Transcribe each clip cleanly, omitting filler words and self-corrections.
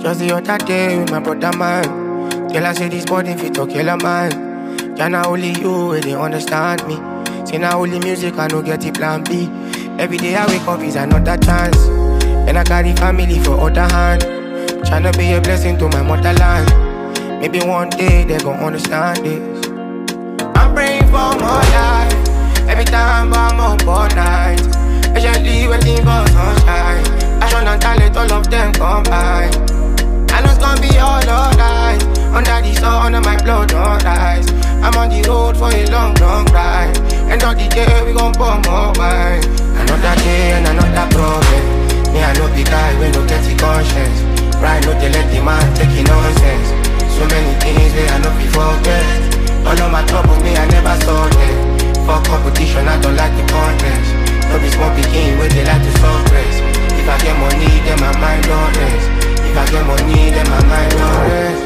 Just the other day with my brother man. Girl, I say this body fit to kill a man. Yeah, now only you where they understand me. Say now only music I no get it plan B. Every day I wake up is another chance. And I carry family for other hand. Tryna be a blessing to my motherland. Maybe one day they gon' understand this. I'm praying for more life. Every time I'm up all night. Patiently waiting for sunshine. Passion and talent, all of them combine. I know it's gonna be all alright. Under the sun and my blood don't rise. I'm on the road for a long, long ride. End of the day we gon' pour more wine. Another day and another problem. Me I know the guy we no get the conscience. Right, no they let the man take it nonsense. So many things where I know before forget. All of my trouble me I never saw them. For competition I don't like the contest. No be small pikin where they like to suppress. If I get money then my mind don't rest. If I get money then my mind don't rest.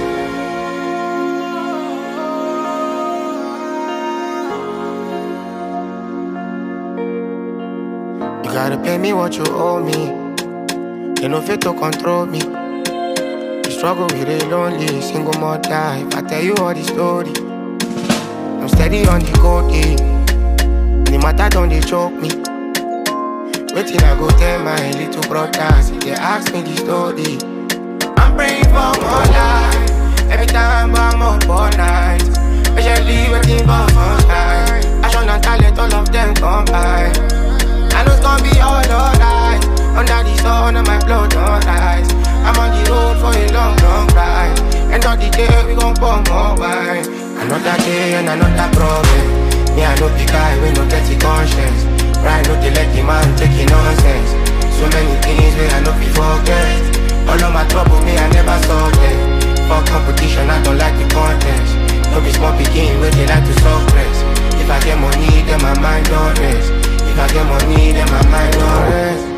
You gotta pay me what you owe me. You know fit to control me. You struggle with a lonely single mother. If I tell you all the story, I'm steady on the go day. The matter don't they choke me. Waiting I go tell my little brothers if they ask me the story. I'm praying for more life. Every time I'm up all night. Patiently waiting for sunshine. Passion and talent, all of them combine. I know it's gonna be all alright. Under the sun and my blood don't rise. I'm on the road for a long, long ride. End of the day we gon' pour more wine. Another day and another problem. Me I know the guy we no get the conscience. Right, no they let the man take it nonsense. So many things where I know before forget. All of my trouble me I never saw them. For competition I don't like the contest. No be small pikin where they like to suppress. If I get money then my mind don't rest. If I get money then my mind don't rest.